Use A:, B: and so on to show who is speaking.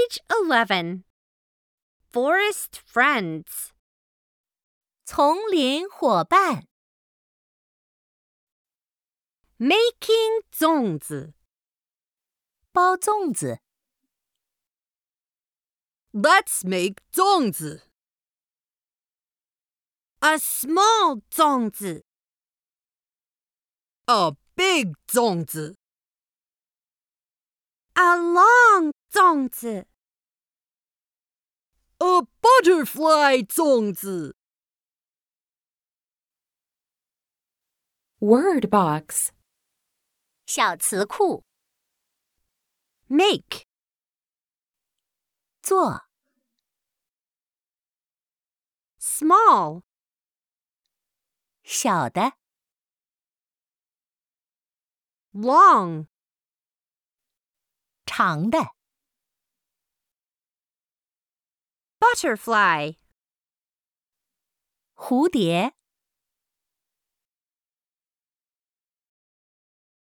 A: Page 11. Forest friends.
B: 丛林伙伴
A: Making 粽子。
B: 包粽子
C: Let's make 粽子
A: A small 粽子。
C: A big 粽子
A: A long 粽子。
C: A butterfly 粽子
D: Word box.
B: 小词库
A: Make
B: 做
A: small
B: 小的
A: long
B: 长的
A: butterfly
B: 蝴蝶